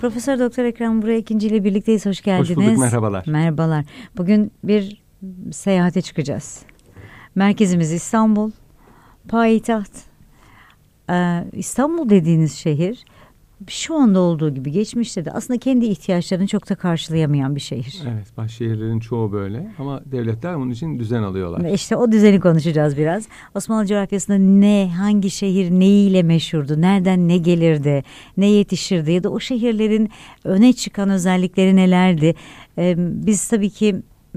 Profesör Doktor Ekrem Buray Ekinci ile birlikteyiz. Hoş geldiniz. Hoş bulduk, merhabalar. Merhabalar. Bugün bir seyahate çıkacağız. Merkezimiz İstanbul, payitaht. İstanbul dediğiniz şehir şu anda olduğu gibi geçmişte de aslında kendi ihtiyaçlarını çok da karşılayamayan bir şehir. Evet, baş şehirlerin çoğu böyle ama devletler bunun için düzen alıyorlar. İşte o düzeni konuşacağız biraz. Osmanlı coğrafyasında hangi şehir neyiyle meşhurdu, nereden ne gelirdi, ne yetişirdi ya da o şehirlerin öne çıkan özellikleri nelerdi? Biz tabii ki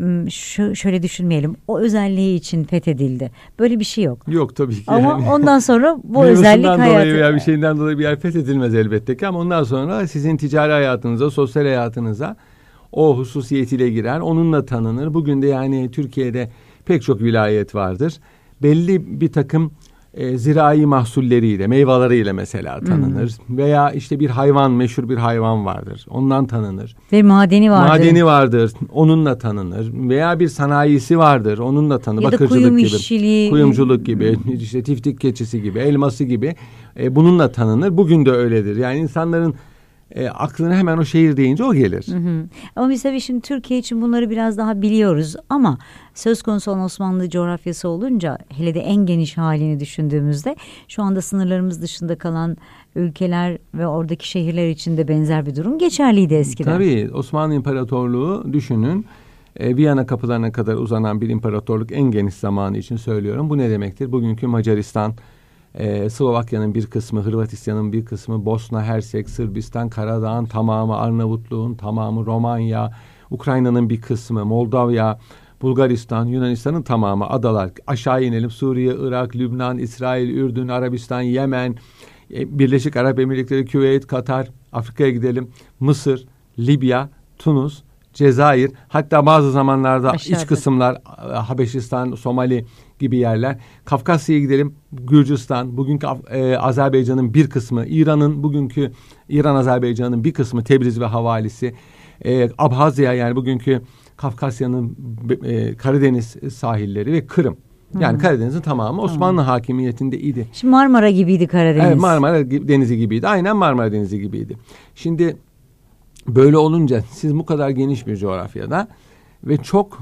şöyle düşünmeyelim. O özelliği için fethedildi. Böyle bir şey yok. Yok tabii ki. Ama yani, ondan sonra bu özellik hayatı. Veya bir şeyden dolayı bir yer fethedilmez elbette ki ama ondan sonra sizin ticari hayatınıza, sosyal hayatınıza o hususiyetiyle girer. Onunla tanınır. Bugün de yani Türkiye'de pek çok vilayet vardır. Belli bir takım zirai mahsulleriyle, meyveleriyle mesela tanınır. Veya işte bir hayvan, meşhur bir hayvan vardır. Ondan tanınır. Ve madeni vardır. Onunla tanınır. Veya bir sanayisi vardır. Onunla tanınır. Ya bakırcılık kuyum gibi. işçiliği. Kuyumculuk gibi, işte tiftik keçisi gibi, elması gibi. Bununla tanınır. Bugün de öyledir. Yani insanların aklına hemen o şehir deyince o gelir. Ama biz tabii şimdi Türkiye için bunları biraz daha biliyoruz ama söz konusu olan Osmanlı coğrafyası olunca hele de en geniş halini düşündüğümüzde şu anda sınırlarımız dışında kalan ülkeler ve oradaki şehirler için de benzer bir durum geçerliydi eskiden. Tabii Osmanlı İmparatorluğu düşünün. Viyana kapılarına kadar uzanan bir imparatorluk en geniş zamanı için söylüyorum. Bu ne demektir? Bugünkü Macaristan, Slovakya'nın bir kısmı, Hırvatistan'ın bir kısmı, Bosna, Hersek, Sırbistan, Karadağ'ın tamamı, Arnavutluğun tamamı, Romanya, Ukrayna'nın bir kısmı, Moldavya, Bulgaristan, Yunanistan'ın tamamı, adalar. Aşağı inelim, Suriye, Irak, Lübnan, İsrail, Ürdün, Arabistan, Yemen, Birleşik Arap Emirlikleri, Küveyt, Katar, Afrika'ya gidelim, Mısır, Libya, Tunus, Cezayir, hatta bazı zamanlarda aşağıda iç kısımlar, Habeşistan, Somali gibi yerler. Kafkasya'ya gidelim, Gürcistan, bugünkü Azerbaycan'ın bir kısmı, bugünkü İran-Azerbaycan'ın bir kısmı, Tebriz ve havalisi, Abhazya yani bugünkü Kafkasya'nın Karadeniz sahilleri ve Kırım. Yani Karadeniz'in tamamı Osmanlı hakimiyetindeydi. Şimdi Marmara gibiydi Karadeniz. Evet, Marmara Denizi gibiydi. Aynen Marmara Denizi gibiydi. Şimdi böyle olunca siz bu kadar geniş bir coğrafyada ve çok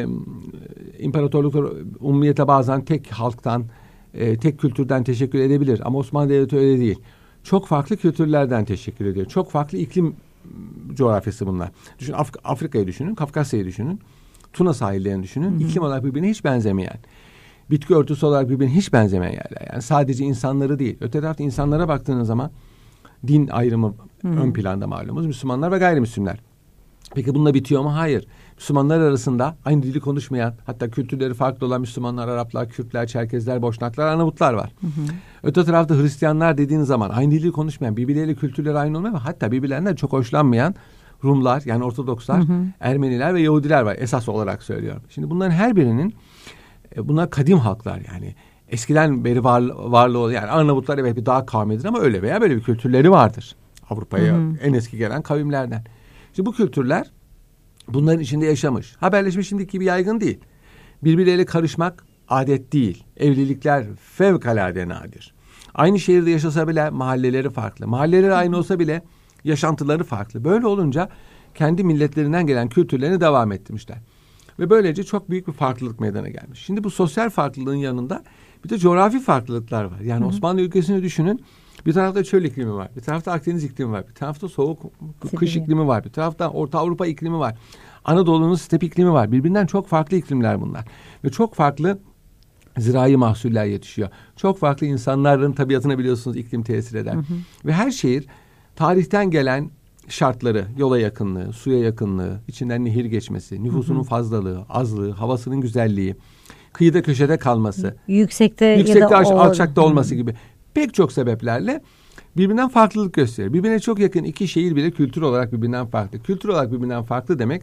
imparatorluklar umumiyete bazen tek halktan, tek kültürden teşekkür edebilir. Ama Osmanlı Devleti öyle değil. Çok farklı kültürlerden teşekkür ediyor. Çok farklı iklim coğrafyası bunlar. Düşünün, Afrika'yı düşünün, Kafkasya'yı düşünün, Tuna sahillerini düşünün. İklim olarak birbirine hiç benzemeyen, bitki örtüsü olarak birbirine hiç benzemeyen yerler. Yani sadece insanları değil. Öte tarafta insanlara baktığınız zaman din ayrımı ön planda malumuz. Müslümanlar ve gayrimüslimler. Peki bununla bitiyor mu? Hayır. Müslümanlar arasında aynı dili konuşmayan, hatta kültürleri farklı olan Müslümanlar, Araplar, Kürtler, Çerkezler, Boşnaklar, Arnavutlar var. Öte tarafta Hristiyanlar dediğiniz zaman aynı dili konuşmayan, birbirleriyle kültürleri aynı olmayan ve hatta birbirlerinden çok hoşlanmayan Rumlar, yani Ortodokslar, Ermeniler ve Yahudiler var. Esas olarak söylüyorum. Şimdi bunların her birinin, bunlar kadim halklar yani. Eskiden beri varlığı olan, yani Arnavutlar evet bir dağ kavmidir ama öyle veya böyle bir kültürleri vardır. Avrupa'ya en eski gelen kavimlerden. Şimdi bu kültürler bunların içinde yaşamış. Haberleşme şimdiki gibi yaygın değil. Birbirleriyle karışmak adet değil. Evlilikler fevkalade nadir. Aynı şehirde yaşasa bile mahalleleri farklı. Mahalleleri aynı olsa bile yaşantıları farklı. Böyle olunca kendi milletlerinden gelen kültürlerini devam ettirmişler. Ve böylece çok büyük bir farklılık meydana gelmiş. Şimdi bu sosyal farklılığın yanında bir de coğrafi farklılıklar var. Yani Osmanlı ülkesini düşünün. Bir tarafta çöl iklimi var. Bir tarafta Akdeniz iklimi var. Bir tarafta soğuk kış iklimi var. Bir tarafta Orta Avrupa iklimi var. Anadolu'nun step iklimi var. Birbirinden çok farklı iklimler bunlar. Ve çok farklı zirai mahsuller yetişiyor. Çok farklı insanların tabiatına biliyorsunuz iklim tesir eder. Ve her şehir tarihten gelen şartları, yola yakınlığı, suya yakınlığı, içinden nehir geçmesi, nüfusunun fazlalığı, azlığı, havasının güzelliği, kıyıda köşede kalması, yüksekte ya da alçakta olması gibi pek çok sebeplerle birbirinden farklılık gösterir. Birbirine çok yakın iki şehir bile kültür olarak birbirinden farklı. Kültür olarak birbirinden farklı demek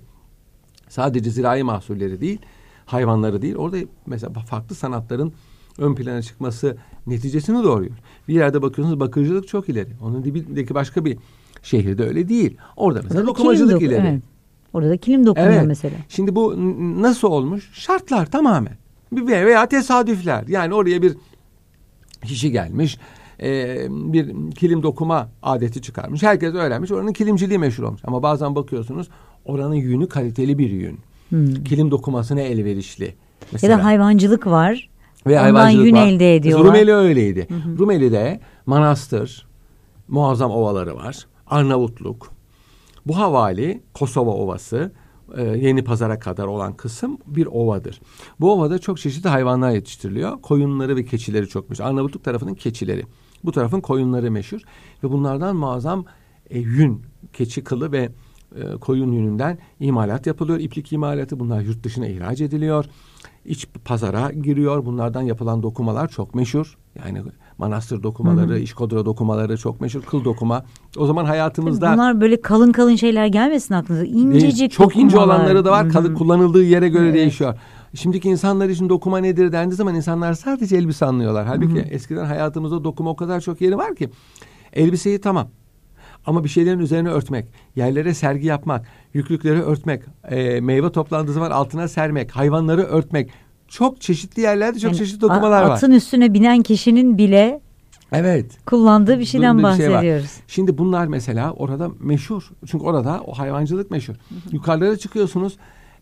sadece zirai mahsulleri değil, hayvanları değil. Orada mesela farklı sanatların ön plana çıkması neticesini doğuruyor. Bir yerde bakıyorsunuz bakırcılık çok ileri. Onun dibindeki başka bir şehirde öyle değil. Orada mesela dokumacılık ileri. Evet. Orada da kilim dokunuyor mesela. Şimdi bu nasıl olmuş? Şartlar tamamen. Veya tesadüfler. Yani oraya bir kişi gelmiş. bir kilim dokuma adeti çıkarmış. Herkes öğrenmiş. Oranın kilimciliği meşhur olmuş. Ama bazen bakıyorsunuz oranın yünü kaliteli bir yün. Kilim dokumasına elverişli. Mesela. Ya da hayvancılık var. Ve ondan hayvancılık yün var. elde ediyorlar. Rumeli öyleydi. Rumeli'de manastır, muazzam ovaları var. Arnavutluk. Bu havali Kosova Ovası, Yeni Pazar'a kadar olan kısım bir ovadır. Bu ovada çok çeşitli hayvanlar yetiştiriliyor. Koyunları ve keçileri çok meşhur. Arnavutluk tarafının keçileri. Bu tarafın koyunları meşhur. Ve bunlardan muazzam yün, keçi kılı ve koyun yününden imalat yapılıyor. İplik imalatı, bunlar yurt dışına ihraç ediliyor. İç pazara giriyor. Bunlardan yapılan dokumalar çok meşhur. Yani manastır dokumaları, işkodra dokumaları çok meşhur. Kıl dokuma. O zaman hayatımızda... Bunlar böyle kalın kalın şeyler gelmesin aklınıza. İncecik çok dokumalar. ince olanları da var. Kullanıldığı yere göre değişiyor. Şimdiki insanlar için dokuma nedir dendiği zaman insanlar sadece elbise anlıyorlar. Halbuki eskiden hayatımızda dokuma o kadar çok yeri var ki. Elbiseyi tamam. Ama bir şeylerin üzerine örtmek, yerlere sergi yapmak, yüklükleri örtmek, meyve toplandığı zaman altına sermek, hayvanları örtmek. Çok çeşitli yerlerde çok çeşitli dokumalar var. Atın üstüne binen kişinin bile kullandığı bir şeyden bahsediyoruz. Şimdi bunlar mesela orada meşhur. Çünkü orada o hayvancılık meşhur. Yukarılara çıkıyorsunuz.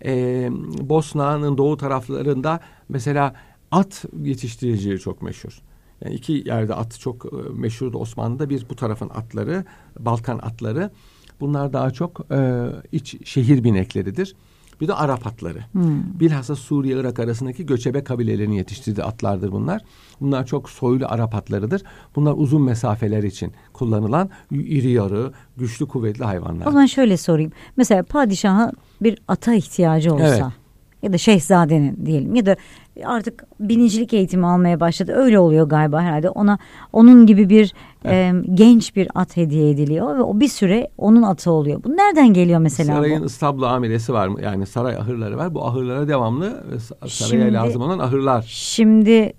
Bosna'nın doğu taraflarında mesela at yetiştiriciliği çok meşhur. Yani iki yerde at çok meşhurdu Osmanlı'da. Bir bu tarafın atları, Balkan atları. Bunlar daha çok iç şehir binekleridir. Bir de Arap atları. Bilhassa Suriye-Irak arasındaki göçebe kabilelerin yetiştirdiği atlardır bunlar. Bunlar çok soylu Arap atlarıdır. Bunlar uzun mesafeler için kullanılan iri yarı, güçlü kuvvetli hayvanlar. O zaman şöyle sorayım. Mesela padişaha bir ata ihtiyacı olsa ya da şehzadenin diyelim ya da artık binicilik eğitimi almaya başladı. Öyle oluyor galiba herhalde. Onun gibi bir genç bir at hediye ediliyor ve o bir süre onun atı oluyor. Bu nereden geliyor mesela? Sarayın istablo amiresi var mı? Yani saray ahırları var. Bu ahırlara devamlı saraya lazım olan ahırlar. Şimdi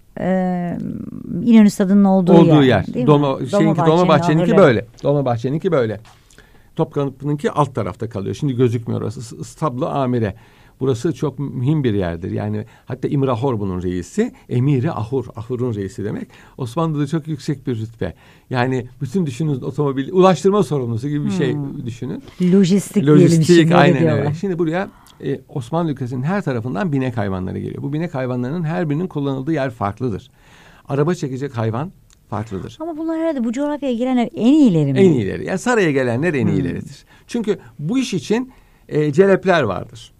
İnönü Stadı'nın olduğu yer. Dolmabahçe'ninki böyle. Dolmabahçe'ninki böyle. Topkapı'nınki alt tarafta kalıyor. Şimdi gözükmüyor orası. İstablo amire. Burası çok mühim bir yerdir. Yani hatta İmrahor bunun reisi. Emiri Ahur. Ahur'un reisi demek. Osmanlı'da çok yüksek bir rütbe. Yani bütün düşünün otomobil, ulaştırma sorumlusu gibi bir şey düşünün. Lojistik aynen öyle. Şimdi buraya Osmanlı ülkesinin her tarafından binek hayvanları geliyor. Bu binek hayvanlarının her birinin kullanıldığı yer farklıdır. Araba çekecek hayvan farklıdır. Ama bunlar herhalde bu coğrafyaya gelenler en iyileri mi? En iyileri. Yani saraya gelenler en iyileridir. Çünkü bu iş için celepler vardır.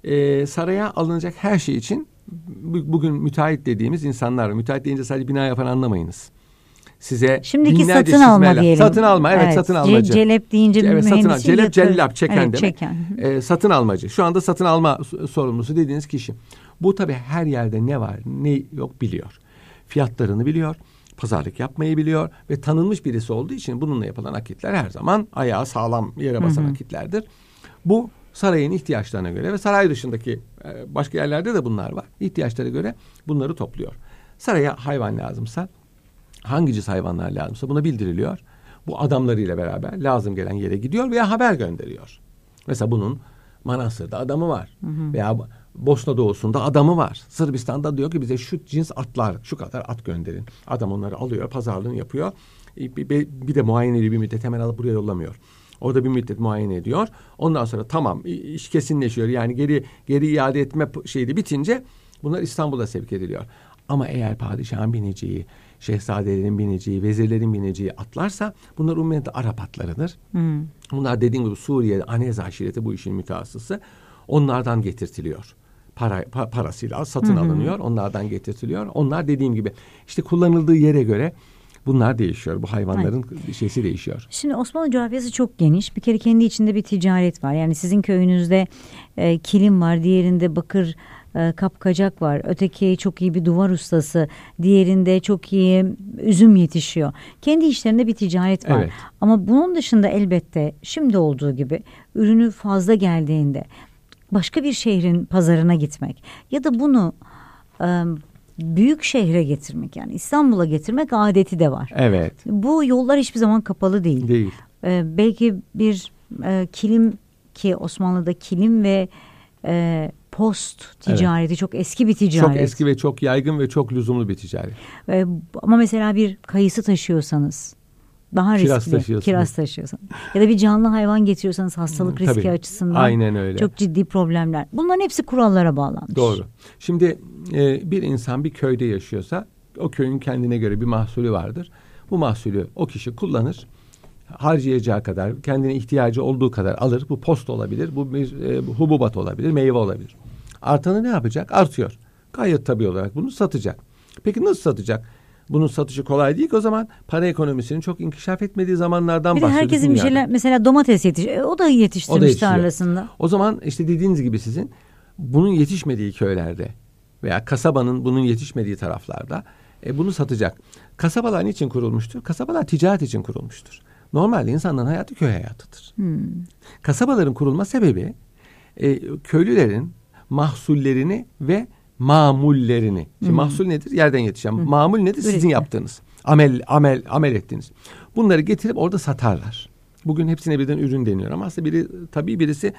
Saraya alınacak her şey için bugün müteahhit dediğimiz insanlar var. Müteahhit deyince sadece bina yapan anlamayınız. Size şimdiki satın alma diyelim. Satın alma, evet satın almacı. Celep deyince mühendisi celep, cellap, çeken demek. Çeken. Satın almacı. Şu anda satın alma sorumlusu dediğiniz kişi. Bu tabii her yerde ne var ne yok biliyor. Fiyatlarını biliyor. Pazarlık yapmayı biliyor ve tanınmış birisi olduğu için bununla yapılan akitler her zaman ayağı sağlam yere basan akitlerdir. Bu sarayın ihtiyaçlarına göre ve saray dışındaki başka yerlerde de bunlar var. İhtiyaçlara göre bunları topluyor. Saraya hayvan lazımsa, hangi cins hayvanlar lazımsa buna bildiriliyor. Bu adamlarıyla beraber lazım gelen yere gidiyor veya haber gönderiyor. Mesela bunun Manastır'da adamı var. Veya Bosna Doğusu'nda adamı var. Sırbistan'da diyor ki bize şu cins atlar, şu kadar at gönderin. Adam onları alıyor, pazarlığını yapıyor. Bir de muayeneli bir müddet hemen alıp buraya yollamıyor. Orada bir müddet muayene ediyor. Ondan sonra tamam iş kesinleşiyor. Yani geri iade etme şeyi bitince bunlar İstanbul'a sevk ediliyor. Ama eğer padişahın bineceği, şehzadelerin bineceği, vezirlerin bineceği atlarsa bunlar umumiyette Arap atlarıdır. Bunlar dediğim gibi Suriye, Anez aşireti bu işin mütehassısı. Onlardan getirtiliyor. Parasıyla satın alınıyor. Onlardan getirtiliyor. Onlar dediğim gibi işte kullanıldığı yere göre bunlar değişiyor. Bu hayvanların şeysi değişiyor. Şimdi Osmanlı coğrafyası çok geniş. Bir kere kendi içinde bir ticaret var. Yani sizin köyünüzde kilim var. Diğerinde bakır kapkacak var. Öteki çok iyi bir duvar ustası. Diğerinde çok iyi üzüm yetişiyor. Kendi işlerinde bir ticaret var. Evet. Ama bunun dışında elbette şimdi olduğu gibi ürünü fazla geldiğinde başka bir şehrin pazarına gitmek ya da bunu büyük şehre getirmek, yani İstanbul'a getirmek adeti de var. Evet. Bu yollar hiçbir zaman kapalı değil. Değil. Belki bir kilim, ki Osmanlı'da kilim ve post ticareti, çok eski bir ticaret. Çok eski ve çok yaygın ve çok lüzumlu bir ticaret. Ama mesela bir kayısı taşıyorsanız daha riskli. Kiraz taşıyorsanız. Ya da bir canlı hayvan getiriyorsanız hastalık riski Tabii, açısından aynen öyle. Çok ciddi problemler. Bunların hepsi kurallara bağlanmış. Doğru. Şimdi bir insan bir köyde yaşıyorsa o köyün kendine göre bir mahsulü vardır. Bu mahsulü o kişi kullanır. Harcayacağı kadar, kendine ihtiyacı olduğu kadar alır. Bu post olabilir, bu bir hububat olabilir, meyve olabilir. Artanı ne yapacak? Artıyor. Gayet tabii olarak bunu satacak. Peki nasıl satacak? Bunun satışı kolay değil ki, o zaman para ekonomisinin çok inkişaf etmediği zamanlardan bahsediyoruz. Bir de herkesin bir şeyler, mesela domates o da yetiştirmiş tarlasında. O zaman işte dediğiniz gibi sizin bunun yetişmediği köylerde veya kasabanın bunun yetişmediği taraflarda bunu satacak. Kasabalar niçin kurulmuştur? Kasabalar ticaret için kurulmuştur. Normalde insanların hayatı köy hayatıdır. Kasabaların kurulma sebebi köylülerin mahsullerini ve mamullerini. Şimdi mahsul nedir? Yerden yetişen. Mamul nedir? Sizin yaptığınız. Amel ettiğiniz. Bunları getirip orada satarlar. Bugün hepsine birden ürün deniyor ama aslında biri tabii, birisi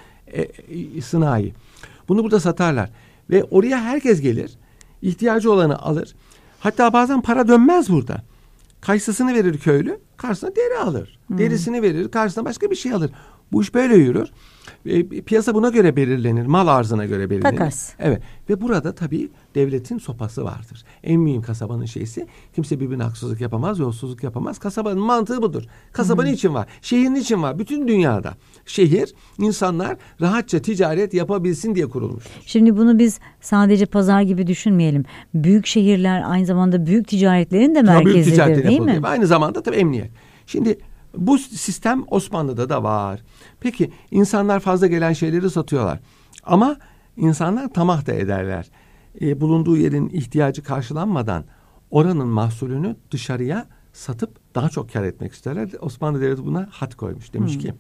sınai. Bunu burada satarlar. Ve oraya herkes gelir. İhtiyacı olanı alır. Hatta bazen para dönmez burada. Kayısısını verir köylü, karşısına deri alır. Derisini verir, karşısına başka bir şey alır. Bu iş böyle yürür. Piyasa buna göre belirlenir. Mal arzına göre belirlenir. Takas. Evet. Ve burada tabii devletin sopası vardır. En mühim kasabanın şeysi, kimse birbirine haksızlık yapamaz, yolsuzluk yapamaz. Kasabanın mantığı budur. Kasaba niçin var? Şehir niçin var? Bütün dünyada şehir, insanlar rahatça ticaret yapabilsin diye kurulmuş. Şimdi bunu biz sadece pazar gibi düşünmeyelim. Büyük şehirler aynı zamanda büyük ticaretlerin de merkezidir, değil mi? Aynı zamanda tabii emniyet. Şimdi bu sistem Osmanlı'da da var. Peki insanlar fazla gelen şeyleri satıyorlar. Ama insanlar tamah da ederler. Bulunduğu yerin ihtiyacı karşılanmadan oranın mahsulünü dışarıya satıp daha çok kar etmek isterler. Osmanlı Devleti buna had koymuş. Demiş ki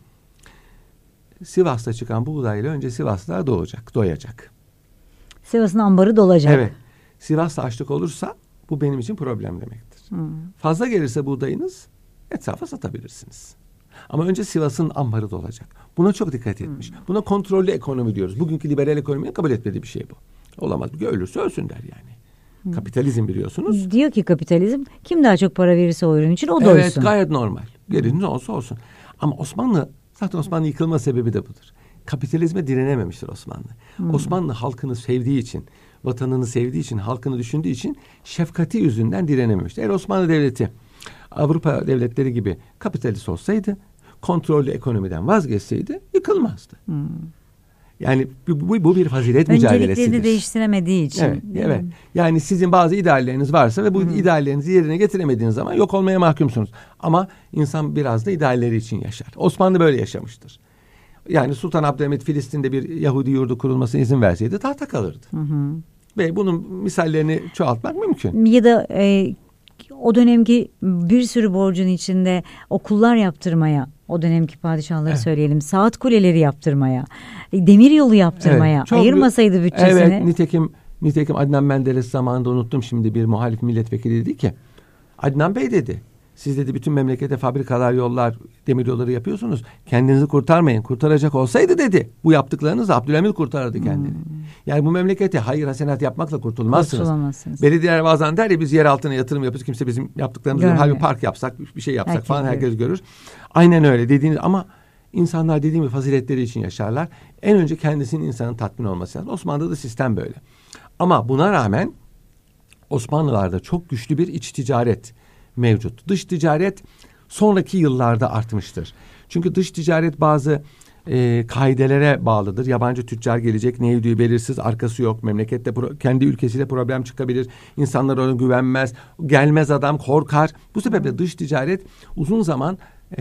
Sivas'ta çıkan buğdayla önce Sivaslılar doyacak. Sivas'ın ambarı dolacak. Evet. Sivas'ta açlık olursa bu benim için problem demektir. Fazla gelirse buğdayınız etrafa satabilirsiniz. Ama önce Sivas'ın ambarı dolacak. Buna çok dikkat etmiş. Buna kontrollü ekonomi diyoruz. Bugünkü liberal ekonominin kabul etmediği bir şey bu. Olamaz. Ölürse ölsün der yani. Kapitalizm biliyorsunuz. Diyor ki kapitalizm kim daha çok para verirse o ürün için o doysun. Evet, gayet normal. Gelin ne olsa olsun. Ama zaten Osmanlı yıkılma sebebi de budur. Kapitalizme direnememiştir Osmanlı. Osmanlı halkını sevdiği için, vatanını sevdiği için, halkını düşündüğü için şefkati yüzünden direnememiştir. Eğer Osmanlı Devleti Avrupa devletleri gibi kapitalist olsaydı, kontrollü ekonomiden vazgeçseydi yıkılmazdı. Yani bu bir fazilet mücadelesidir. Önceliklerini değiştiremediği için. Evet. Yani sizin bazı idealleriniz varsa ve bu ideallerinizi yerine getiremediğiniz zaman yok olmaya mahkumsunuz. Ama insan biraz da idealleri için yaşar. Osmanlı böyle yaşamıştır. Yani Sultan Abdülhamit Filistin'de bir Yahudi yurdu kurulmasına izin verseydi tahta kalırdı. Ve bunun misallerini çoğaltmak mümkün. Ya da o dönemki bir sürü borcun içinde okullar yaptırmaya, o dönemki padişahları söyleyelim, saat kuleleri yaptırmaya, demir yolu yaptırmaya ayırmasaydı bütçesini. Evet, nitekim Adnan Menderes zamanında, unuttum şimdi, bir muhalif milletvekili dedi ki, Adnan Bey dedi, siz dedi bütün memlekete fabrikalar, yollar, demir yolları yapıyorsunuz. Kendinizi kurtarmayın. Kurtaracak olsaydı dedi, bu yaptıklarınızla Abdülhamit kurtarırdı kendini. Yani bu memlekete hayır hasenat yapmakla kurtulmazsınız. Belediyeler bazen der ya, biz yer altına yatırım yapıyoruz. Kimse bizim yaptıklarımızı bir park yapsak, bir şey yapsak falan herkes görür. Aynen öyle dediğiniz, ama insanlar dediğim gibi faziletleri için yaşarlar. En önce kendisinin, insanın tatmin olması lazım. Osmanlı'da sistem böyle. Ama buna rağmen Osmanlılar'da çok güçlü bir iç ticaret mevcut. Dış ticaret sonraki yıllarda artmıştır. Çünkü dış ticaret bazı kaidelere bağlıdır. Yabancı tüccar gelecek, ne ödüğü belirsiz, arkası yok. Memlekette kendi ülkesiyle problem çıkabilir. İnsanlar ona güvenmez. Gelmez adam, korkar. Bu sebeple dış ticaret uzun zaman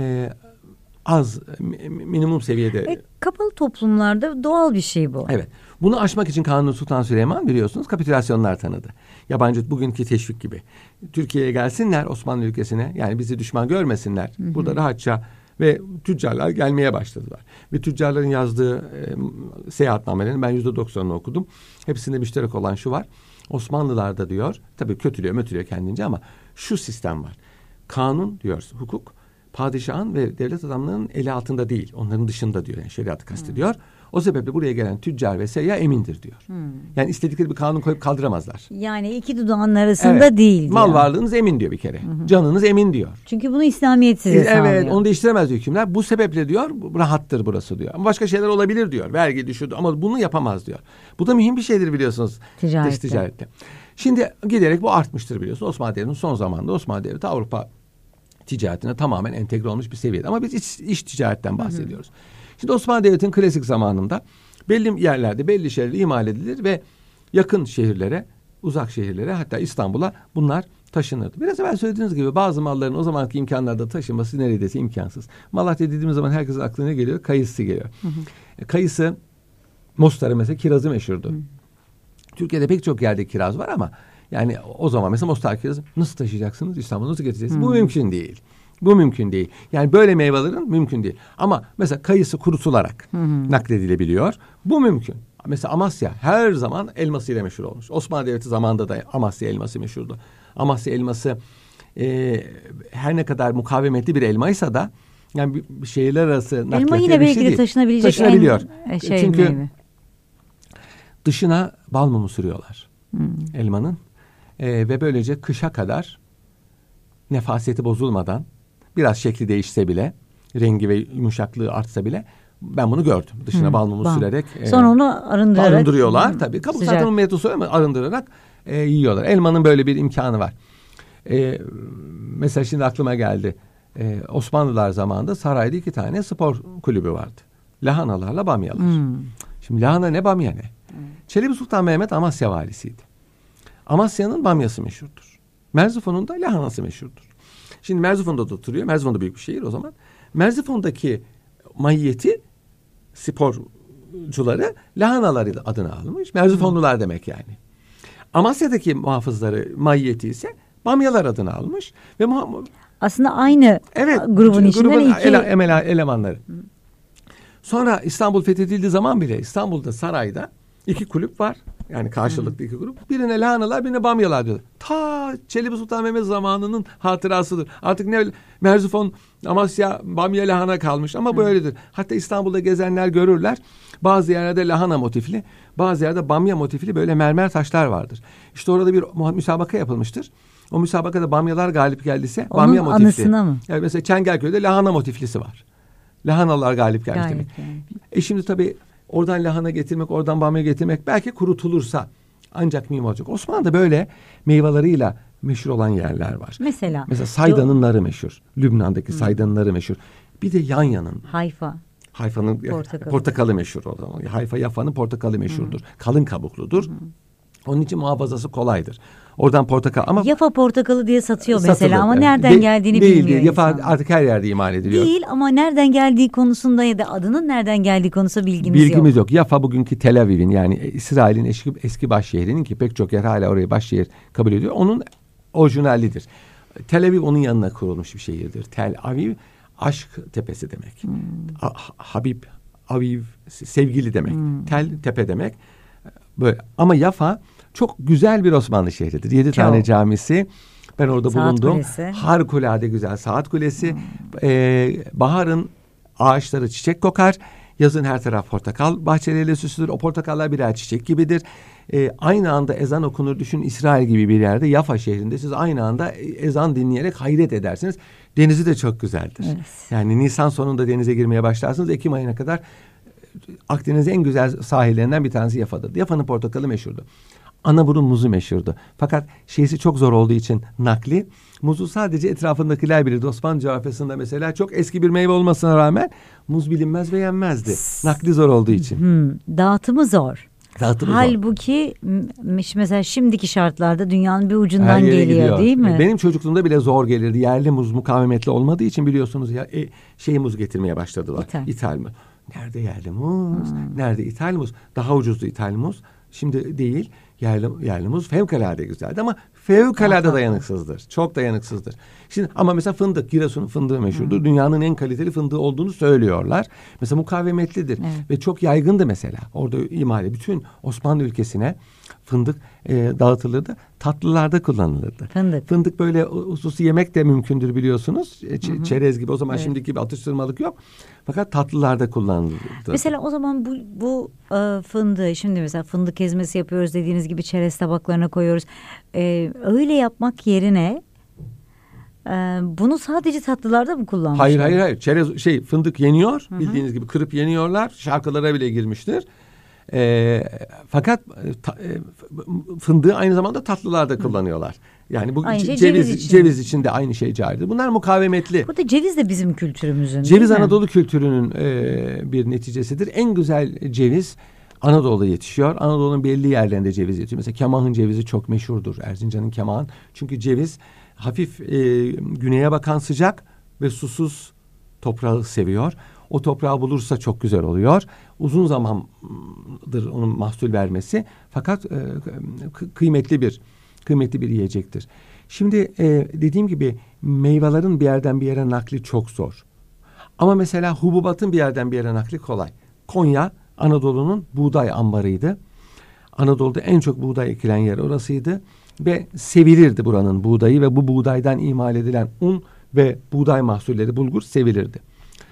az, minimum seviyede. Kapalı toplumlarda doğal bir şey bu. Evet. Bunu aşmak için Kanuni Sultan Süleyman biliyorsunuz kapitülasyonlar tanıdı. Yabancı, bugünkü teşvik gibi. Türkiye'ye gelsinler, Osmanlı ülkesine, yani bizi düşman görmesinler. Burada rahatça ve tüccarlar gelmeye başladılar. Ve tüccarların yazdığı seyahatnamelerin ben %90'ını okudum. Hepsinde müşterek olan şu var. Osmanlılar'da diyor, tabii kötülüyor kendince, ama şu sistem var. Kanun diyor, hukuk padişahın ve devlet adamlarının eli altında değil, onların dışında diyor. Yani şeriatı kastediyor. O sebeple buraya gelen tüccar ve seyyah emindir diyor. Yani istedikleri bir kanun koyup kaldıramazlar. Yani iki dudağın arasında değil diyor. Mal varlığınız emin diyor bir kere. Canınız emin diyor. Çünkü bunu İslamiyet size sağlıyor. Evet, onu değiştiremez diyor hükümler. Bu sebeple diyor rahattır burası diyor. Ama başka şeyler olabilir diyor. Vergi düşürdü ama bunu yapamaz diyor. Bu da mühim bir şeydir biliyorsunuz. Ticarette. Dış ticarette. Şimdi giderek bu artmıştır biliyorsunuz. Osmanlı Devleti'nin son zamanında Osmanlı Devleti Avrupa ticaretine tamamen entegre olmuş bir seviyede. Ama biz iç ticaretten bahsediyoruz. Şimdi Osmanlı Devleti'nin klasik zamanında belli yerlerde belli şeyler imal edilir ve yakın şehirlere, uzak şehirlere, hatta İstanbul'a bunlar taşınırdı. Biraz evvel söylediğiniz gibi bazı malların o zamanki imkanlarda taşınması neredeyse imkansız. Malatya dediğimiz zaman herkesin aklına geliyor? Kayısı geliyor. Kayısı, Mostar'ı mesela kirazı meşhurdu. Türkiye'de pek çok yerde kiraz var ama yani o zaman mesela Mostar kirazı nasıl taşıyacaksınız? İstanbul'a nasıl getireceksiniz? Bu mümkün değil. Bu mümkün değil. Yani böyle meyvelerin mümkün değil. Ama mesela kayısı kurutularak nakledilebiliyor. Bu mümkün. Mesela Amasya her zaman elmasıyla meşhur olmuş. Osmanlı Devleti zamanında da Amasya elması meşhurdu. Amasya elması her ne kadar mukavemetli bir elmaysa da yani bir şehirler arası naklettiği elma yine belki de taşınabiliyor. Çünkü meyve. Dışına bal mumu sürüyorlar elmanın ve böylece kışa kadar nefasiyeti bozulmadan biraz şekli değişse bile, rengi ve yumuşaklığı artsa bile ben bunu gördüm. Dışına bal mumu sürerek. Sonra onu arındırıyorlar tabii. Kabuk zaten metodu ama arındırarak yiyorlar. Elmanın böyle bir imkanı var. Mesela şimdi aklıma geldi. Osmanlılar zamanında sarayda 2 tane spor kulübü vardı. Lahanalarla bamyalar. Şimdi lahana ne, bamya ne? Çelebi Sultan Mehmet Amasya valisiydi. Amasya'nın bamyası meşhurdur. Merzifon'un da lahanası meşhurdur. Şimdi Merzifon'da da oturuyor. Merzifon da büyük bir şehir o zaman. Merzifon'daki mahiyeti sporcuları lahanaları adını almış. Merzifonlular demek yani. Amasya'daki muhafızları mahiyeti ise bamyalar adını almış. Ve aslında aynı grubun içinden iki elemanları. Sonra İstanbul fethedildiği zaman bile İstanbul'da sarayda 2 kulüp var. Yani karşılıklı 2 grup. Birine lahanalar, birine bamyalar diyorlar. Ta Çelebi Sultan Mehmet zamanının hatırasıdır. Artık ne Merzifon, Amasya, bamya, lahana kalmış ama böyledir. Hatta İstanbul'da gezenler görürler. Bazı yerlerde lahana motifli, bazı yerde bamya motifli böyle mermer taşlar vardır. İşte orada bir müsabaka yapılmıştır. O müsabakada bamyalar galip geldiyse onun bamya motifli. Anısına mı? Yani mesela Çengelköy'de lahana motiflisi var. Lahanalar galip gelmiş demek. Yani. Şimdi tabii oradan lahana getirmek, oradan bamya getirmek belki kurutulursa ancak mimar olacak. Osmanlı'da böyle meyveleriyle meşhur olan yerler var. Mesela Saydan'ın narı meşhur. Lübnan'daki Saydan'ın narı meşhur. Bir de Yanya'nın. Hayfa'nın portakalı meşhur o zaman. Hayfa Yafa'nın portakalı meşhurdur. Kalın kabukludur. Onun için muhafazası kolaydır. Oradan portakal ama Yafa portakalı diye satıyor mesela ama nereden geldiğini bilmiyor. Değil. Yafa artık her yerde imal ediliyor. Değil ama nereden geldiği konusunda ya da adının nereden geldiği konusunda bilgimiz yok. Yafa bugünkü Tel Aviv'in yani İsrail'in eski başşehrinin ki pek çok yer hala orayı başşehir kabul ediyor. Onun orijinalidir. Tel Aviv onun yanına kurulmuş bir şehirdir. Tel Aviv aşk tepesi demek. Habib, Aviv sevgili demek. Tel tepe demek. Böyle. Ama Yafa çok güzel bir Osmanlı şehridir. 7 tane camisi. Ben orada bulundum. Harikulade güzel Saat Kulesi. Baharın ağaçları çiçek kokar. Yazın her taraf portakal bahçeleriyle süslüdür. O portakallar birer çiçek gibidir. Aynı anda ezan okunur. Düşün İsrail gibi bir yerde Yafa şehrinde siz aynı anda ezan dinleyerek hayret edersiniz. Denizi de çok güzeldir. Evet. Yani Nisan sonunda denize girmeye başlarsınız. Ekim ayına kadar Akdeniz'in en güzel sahillerinden bir tanesi Yafa'dır. Yafa'nın portakalı meşhurdu. Anaburun muzu meşhurdu. Fakat şeysi çok zor olduğu için nakli. Muzu sadece etrafındakiler bilirdi. Osmanlı coğrafyasında mesela çok eski bir meyve olmasına rağmen muz bilinmez ve yenmezdi. Nakli zor olduğu için. Dağıtımı zor. Halbuki mesela şimdiki şartlarda dünyanın bir ucundan geliyor değil mi? Benim çocukluğumda bile zor gelirdi. Yerli muz mukavemetli olmadığı için biliyorsunuz ya muz getirmeye başladılar. İthal muz. Nerede yerli muz? Nerede ithal muz? Daha ucuzdu ithal muz. Şimdi değil. Yerli muz fevkalade güzeldi ama fevkalade dayanıksızdır. Çok dayanıksızdır. Şimdi ama mesela fındık, Giresun'un fındığı meşhurdur. Dünyanın en kaliteli fındığı olduğunu söylüyorlar. Mesela mukavemetlidir ve çok yaygındı mesela. Orada imali bütün Osmanlı ülkesine fındık dağıtılırdı. Tatlılarda kullanılırdı. Fındık böyle hususi yemek de mümkündür biliyorsunuz. Çerez gibi, o zaman şimdiki gibi atıştırmalık yok. Fakat tatlılarda kullanılırdı. Mesela o zaman bu fındığı, şimdi mesela fındık ezmesi yapıyoruz dediğiniz gibi, çerez tabaklarına koyuyoruz. Öyle yapmak yerine bunu sadece tatlılarda mı kullanmışlar? Hayır. Çerez fındık yeniyor. Bildiğiniz gibi kırıp yeniyorlar. Şarkılara bile girmiştir. Fakat fındığı aynı zamanda tatlılarda kullanıyorlar. Yani bu ceviz için de aynı şey caridir. Bunlar mukavemetli. Burada ceviz de bizim kültürümüzün. Ceviz Anadolu kültürünün bir neticesidir. En güzel ceviz Anadolu'da yetişiyor. Anadolu'nun belli yerlerinde ceviz yetişiyor. Mesela Kemah'ın cevizi çok meşhurdur. Erzincan'ın Kemah'ın. Çünkü ceviz hafif güneye bakan sıcak ve susuz toprağı seviyor. O toprağı bulursa çok güzel oluyor. Uzun zamandır onun mahsul vermesi. Fakat kıymetli bir yiyecektir. Şimdi dediğim gibi meyvelerin bir yerden bir yere nakli çok zor. Ama mesela hububatın bir yerden bir yere nakli kolay. Konya Anadolu'nun buğday ambarıydı. Anadolu'da en çok buğday ekilen yer orasıydı. Ve sevilirdi buranın buğdayı ve bu buğdaydan imal edilen un ve buğday mahsulleri, bulgur sevilirdi.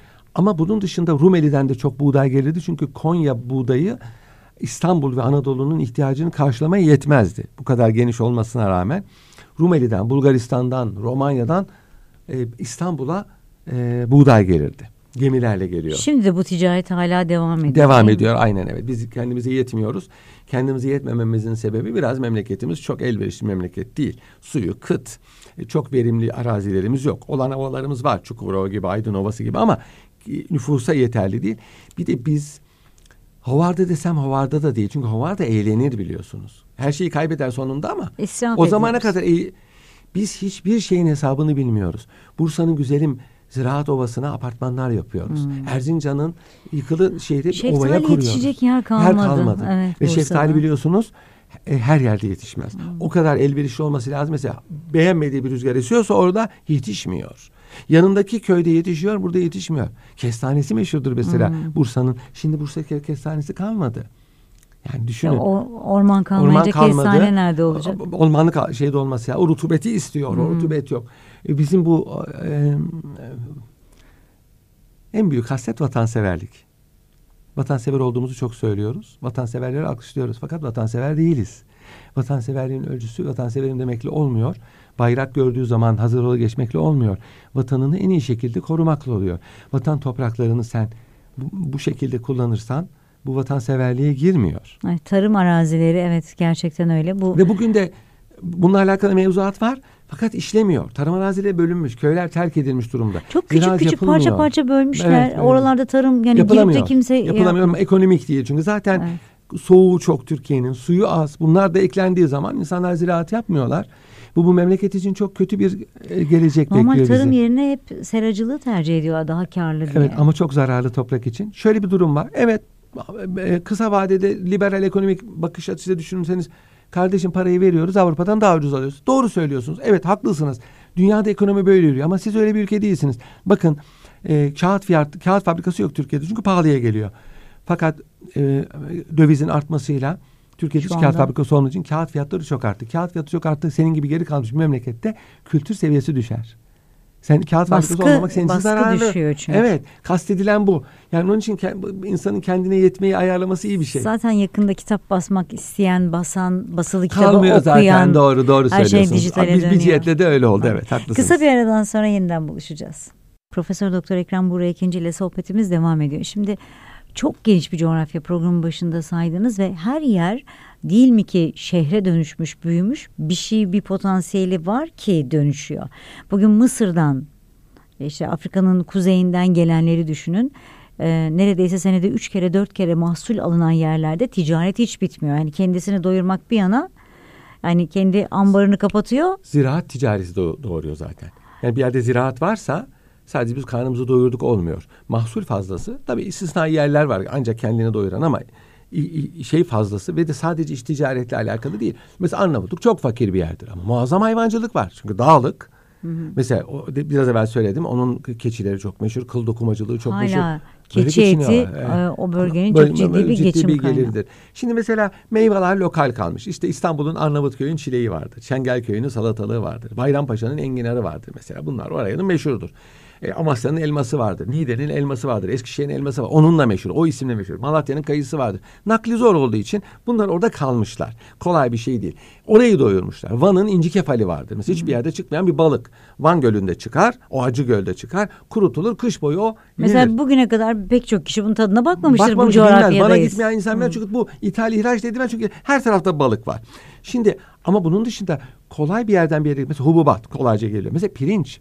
Ama bunun dışında Rumeli'den de çok buğday gelirdi. Çünkü Konya buğdayı İstanbul ve Anadolu'nun ihtiyacını karşılamaya yetmezdi. Bu kadar geniş olmasına rağmen Rumeli'den, Bulgaristan'dan, Romanya'dan İstanbul'a buğday gelirdi. Gemilerle geliyor. Şimdi de bu ticaret hala devam ediyor. Devam ediyor, aynen evet. Biz kendimize yetmiyoruz. Kendimize yetmememizin sebebi biraz memleketimiz çok elverişli memleket değil. Suyu kıt, çok verimli arazilerimiz yok. Olan ovalarımız var. Çukurova gibi, Aydın Ovası gibi ama nüfusa yeterli değil. Bir de biz hovarda desem hovarda da değil. Çünkü hovarda eğlenir biliyorsunuz. Her şeyi kaybeder sonunda ama İsraf o zamana kadar biz hiçbir şeyin hesabını bilmiyoruz. Bursa'nın güzelim Ziraat Ovası'na apartmanlar yapıyoruz. Erzincan'ın yıkılı şehri ovaya kuruyoruz. Yetişecek yer kalmadı. Evet, ve şeftali biliyorsunuz her yerde yetişmez. O kadar elverişli olması lazım. Mesela beğenmediği bir rüzgar esiyorsa orada yetişmiyor. Yanındaki köyde yetişiyor, burada yetişmiyor. Kestanesi meşhurdur mesela Bursa'nın. Şimdi Bursa kestanesi kalmadı. Yani düşünün. Ya orman kalmayınca kestane nerede olacak? Ormanlık şeyde olması ya. O rutubeti istiyor. O rutubet yok. Bizim bu en büyük hasret vatanseverlik. Vatansever olduğumuzu çok söylüyoruz. Vatanseverleri alkışlıyoruz. Fakat vatansever değiliz. Vatanseverliğin ölçüsü vatanseverim demekle olmuyor. Bayrak gördüğü zaman hazır ola geçmekle olmuyor. Vatanını en iyi şekilde korumakla oluyor. Vatan topraklarını sen bu şekilde kullanırsan bu vatanseverliğe girmiyor. Ay, tarım arazileri evet gerçekten öyle. Ve bugün de bununla alakalı mevzuat var fakat işlemiyor. Tarım arazileri bölünmüş, köyler terk edilmiş durumda. Çok küçük parça parça bölmüşler. Evet. Oralarda tarım yani girip de kimse yapılamıyor. Ekonomik değil çünkü zaten soğuğu çok Türkiye'nin, suyu az. Bunlar da eklendiği zaman insanlar ziraat yapmıyorlar. Bu memleket için çok kötü bir gelecek bekliyor bizi. Normal tarım yerine hep seracılığı tercih ediyorlar daha karlı diye. Evet ama çok zararlı toprak için. Şöyle bir durum var. Evet kısa vadede liberal ekonomik bakış açısıyla düşünürseniz kardeşim parayı veriyoruz Avrupa'dan daha ucuz alıyoruz. Doğru söylüyorsunuz. Evet haklısınız. Dünyada ekonomi böyle yürüyor ama siz öyle bir ülke değilsiniz. Bakın kağıt fabrikası yok Türkiye'de çünkü pahalıya geliyor. Fakat dövizin artmasıyla Türkiye'de hiç kağıt fabrikası olmadığı için kağıt fiyatları çok arttı. Kağıt fiyatı çok arttı. Senin gibi geri kalmış bir memlekette kültür seviyesi düşer. Sen kağıt fabrikası olmamak senin için zararlı. Düşüyor çünkü. Evet, kastedilen bu. Yani onun için insanın kendine yetmeyi ayarlaması iyi bir şey. Zaten yakında kitap basmak isteyen, basılı kitabı kalmıyor okuyan. Zaten doğru her şey dijitale dönüyor. Bir cihetle de öyle oldu evet haklısınız. Kısa bir aradan sonra yeniden buluşacağız. Profesör Doktor Ekrem Buğra Ekinci ile sohbetimiz devam ediyor. Şimdi çok geniş bir coğrafya programın başında saydınız ve her yer değil mi ki şehre dönüşmüş, büyümüş, bir potansiyeli var ki dönüşüyor. Bugün Mısır'dan, işte Afrika'nın kuzeyinden gelenleri düşünün. Neredeyse senede 3 kere 4 kere mahsul alınan yerlerde ticaret hiç bitmiyor. Yani kendisini doyurmak bir yana, yani kendi ambarını kapatıyor. Ziraat ticareti doğuruyor zaten. Yani bir yerde ziraat varsa sadece biz karnımızı doyurduk olmuyor. Mahsul fazlası tabii istisnai yerler var ancak kendini doyuran ama şey fazlası ve de sadece iç ticaretle alakalı değil. Mesela Arnavutluk çok fakir bir yerdir ama muazzam hayvancılık var. Çünkü dağlık. Mesela biraz evvel söyledim, onun keçileri çok meşhur, kıl dokumacılığı çok meşhur. Hala keçi eti o bölgenin çok ciddi bir geçim kaynağı. Şimdi mesela meyveler lokal kalmış. İşte İstanbul'un Arnavutköy'ün çileği vardır. Çengelköy'ün salatalığı vardır. Bayrampaşa'nın enginarı vardır mesela. Bunlar oranın meşhurdur. Amasya'nın elması vardır. Niğde'nin elması vardır. Eskişehir'in elması var. Onunla meşhur. O isimle meşhur. Malatya'nın kayısı vardır. Nakli zor olduğu için bunlar orada kalmışlar. Kolay bir şey değil. Orayı doyurmuşlar. Van'ın inci kefali vardır. Mesela hiçbir yerde çıkmayan bir balık. Van Gölü'nde çıkar. O Acı Göl'de çıkar. Kurutulur. Kış boyu o mesela yenir. Bugüne kadar pek çok kişi bunun tadına bakmamıştır bu coğrafyadayız. Van'a gitmeyen insanlar çünkü bu ithal ihraç dediğim çünkü her tarafta balık var. Şimdi ama bunun dışında kolay bir yerden bir yere mesela hububat kolayca geliyor. Mesela pirinç.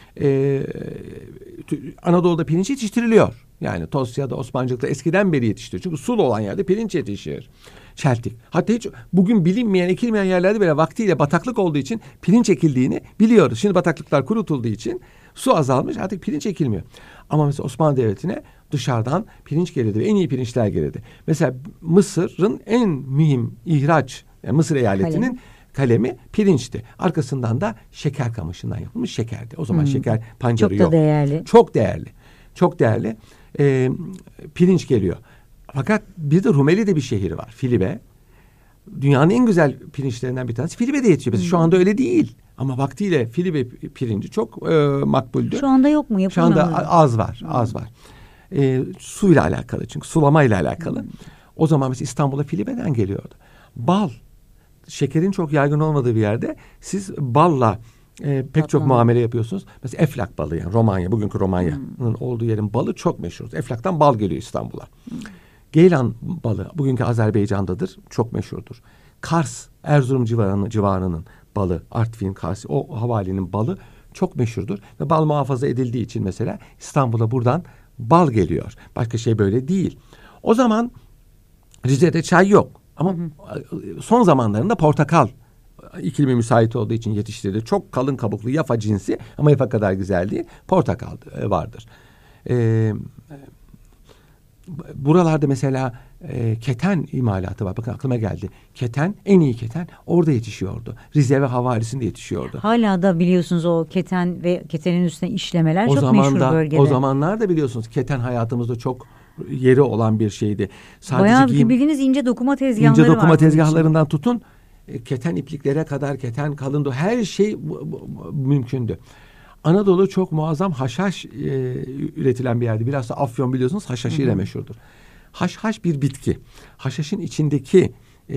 Anadolu'da pirinç yetiştiriliyor. Yani Tosya'da, Osmancık'ta eskiden beri yetiştiriyor. Çünkü sulu olan yerde pirinç yetişir. Çeltik. Hatta hiç bugün bilinmeyen, ekilmeyen yerlerde bile vaktiyle bataklık olduğu için pirinç ekildiğini biliyoruz. Şimdi bataklıklar kurutulduğu için su azalmış, artık pirinç ekilmiyor. Ama mesela Osmanlı Devleti'ne dışarıdan pirinç gelirdi. En iyi pirinçler gelirdi. Mesela Mısır'ın en mühim ihraç, yani Mısır eyaletinin kalemi pirinçti. Arkasından da şeker kamışından yapılmış şekerdi. O zaman şeker pancarı yok. Çok da değerli. Çok değerli. Çok değerli. Pirinç geliyor. Fakat bir de Rumeli'de bir şehir var. Filibe. Dünyanın en güzel pirinçlerinden bir tanesi. Filibe'de yetişiyor. Mesela şu anda öyle değil. Ama vaktiyle Filibe pirinci çok makbuldü. Şu anda yok mu? Şu anda az var. Az var. Suyla alakalı çünkü. Sulamayla alakalı. O zaman mesela İstanbul'a Filibe'den geliyordu. Bal. Şekerin çok yaygın olmadığı bir yerde siz balla pek çok muamele yapıyorsunuz. Mesela Eflak balı, yani Romanya, bugünkü Romanya'nın olduğu yerin balı çok meşhur. Eflak'tan bal geliyor İstanbul'a. Geylan balı bugünkü Azerbaycan'dadır. Çok meşhurdur. Kars, Erzurum civarının balı, Artvin, Kars, o havalinin balı çok meşhurdur. Ve bal muhafaza edildiği için mesela İstanbul'a buradan bal geliyor. Başka şey böyle değil. O zaman Rize'de çay yok. Ama son zamanlarında portakal iklimi müsait olduğu için yetiştirilir. Çok kalın kabuklu yafa cinsi ama yafa kadar güzel değil. Portakal vardır. Buralarda mesela keten imalatı var. Bakın aklıma geldi. Keten, en iyi keten orada yetişiyordu. Rize ve havalisinde yetişiyordu. Hala da biliyorsunuz o keten ve ketenin üstüne işlemeler çok meşhur bölgede. O zamanlar da biliyorsunuz keten hayatımızda çok yeri olan bir şeydi. Sadece bayağı bildiğiniz ince dokuma tezgahları var. İnce dokuma tezgahlarından tutun keten ipliklere kadar, keten kalın her şey mümkündü. Anadolu çok muazzam haşhaş üretilen bir yerdi. Biraz da Afyon biliyorsunuz haşhaşıyla meşhurdur. Haşhaş bir bitki. Haşhaşın içindeki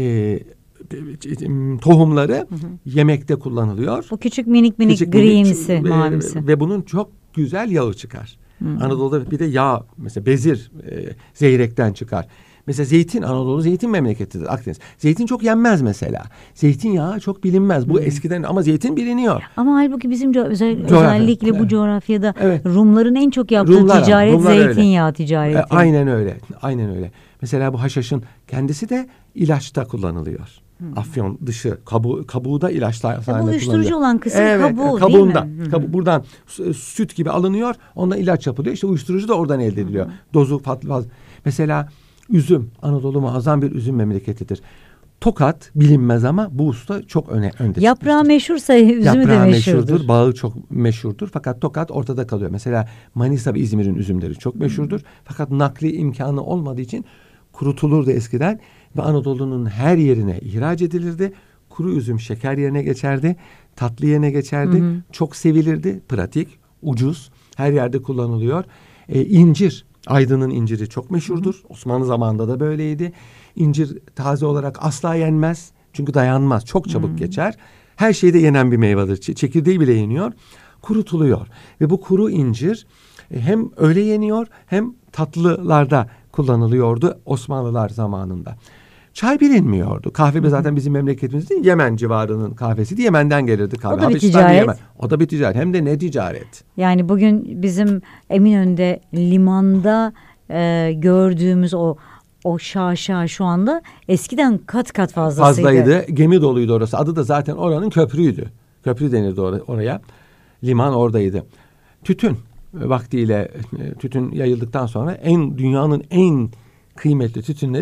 tohumları yemekte kullanılıyor. Bu küçük minik grimsi, mavisi. Ve bunun çok güzel yağı çıkar. Anadolu'da bir de yağ, mesela bezir zeyrekten çıkar. Mesela zeytin, Anadolu zeytin memleketidir, Akdeniz. Zeytin çok yenmez mesela. Zeytinyağı çok bilinmez. Bu eskiden ama zeytin biliniyor. Ama halbuki bizim özellikle bu coğrafyada Rumların en çok yaptığı Rumlar zeytinyağı ticareti. Aynen öyle. Aynen öyle. Mesela bu haşhaşın kendisi de ilaçta kullanılıyor. Afyon dışı kabuğu da ilaçlar kullanılıyor. Bu uyuşturucu olan kısım kabuğu kabuğunda. Değil mi? Buradan süt gibi alınıyor. Ondan ilaç yapılıyor. İşte uyuşturucu da oradan elde ediliyor. Dozu fazla. Mesela üzüm. Anadolu muazzam bir üzüm memleketidir. Tokat bilinmez ama bu usta çok önde. Yaprağı meşhursa üzümü de meşhurdur. Bağı çok meşhurdur. Fakat Tokat ortada kalıyor. Mesela Manisa ve İzmir'in üzümleri çok meşhurdur. Fakat nakli imkanı olmadığı için kurutulurdu eskiden. Ve Anadolu'nun her yerine ihraç edilirdi. Kuru üzüm şeker yerine geçerdi. Tatlı yerine geçerdi. Çok sevilirdi. Pratik, ucuz. Her yerde kullanılıyor. İncir. Aydın'ın inciri çok meşhurdur. Osmanlı zamanında da böyleydi. İncir taze olarak asla yenmez. Çünkü dayanmaz. Çok çabuk geçer. Her şeyde yenen bir meyvedir. Çekirdeği bile yeniyor. Kurutuluyor. Ve bu kuru incir hem öyle yeniyor hem tatlılarda kullanılıyordu Osmanlılar zamanında. Çay bilinmiyordu. Kahve zaten bizim memleketimizde Yemen civarının kahvesiydi. Yemen'den gelirdi kahve. O da bir ticaret. O da bir ticaret. Hem de ne ticaret. Yani bugün bizim Eminönü'nde limanda gördüğümüz o şaşa şu anda eskiden kat fazlaydı. Gemi doluydu orası. Adı da zaten oranın köprüydü. Köprü denirdi oraya. Liman oradaydı. Tütün vaktiyle tütün yayıldıktan sonra dünyanın en kıymetli tütünleri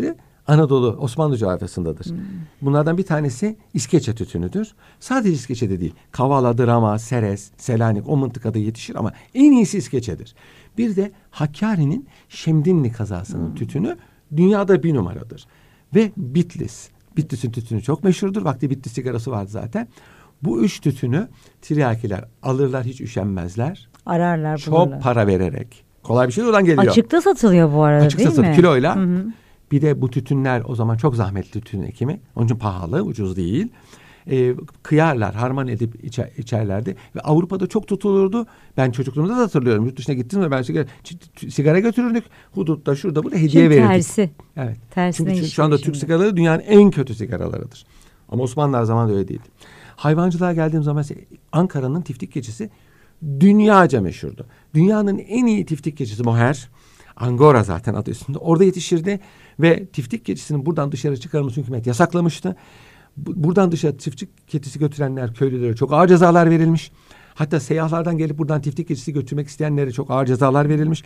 Anadolu, Osmanlı coğrafyasındadır. Bunlardan bir tanesi İskeçe tütünüdür. Sadece İskeçe'de değil. Kavala, Drama, Seres, Selanik o mıntıkada yetişir ama en iyisi İskeçe'dir. Bir de Hakkari'nin Şemdinli kazasının tütünü dünyada 1 numaradır. Ve Bitlis. Bitlis'in tütünü çok meşhurdur. Vakti Bitlis sigarası vardı zaten. Bu 3 tütünü tiryakiler alırlar, hiç üşenmezler. Ararlar, çok bulurlar. para vererek. Kolay bir şey oradan geliyor. Açıkta satılıyor bu arada, Açıkta değil satılıyor, mi? kiloyla. Hı. Bir de bu tütünler o zaman çok zahmetli tütün ekimi. Onun için pahalı, ucuz değil. Kıyarlar, harman edip içerlerdi. Ve Avrupa'da çok tutulurdu. Ben çocukluğumda da hatırlıyorum. Yurt dışına gittim ve ben sigara götürürdük. Hudutta, şurada, burada hediye verirdik. Tersi. Evet. Tersine Çünkü şu anda Türk sigaraları dünyanın en kötü sigaralarıdır. Ama Osmanlılar zamanında öyle değildi. Hayvancılığa geldiğim zaman mesela Ankara'nın tiftik keçisi dünyaca meşhurdu. Dünyanın en iyi tiftik keçisi moher. Angora zaten adı üstünde. Orada yetişirdi ve tiftik keçisinin buradan dışarı çıkarılması hükümet yasaklamıştı. Buradan dışarı tiftik keçisi götürenler, köylülere çok ağır cezalar verilmiş. Hatta seyyahlardan gelip buradan tiftik keçisi götürmek isteyenlere çok ağır cezalar verilmiş.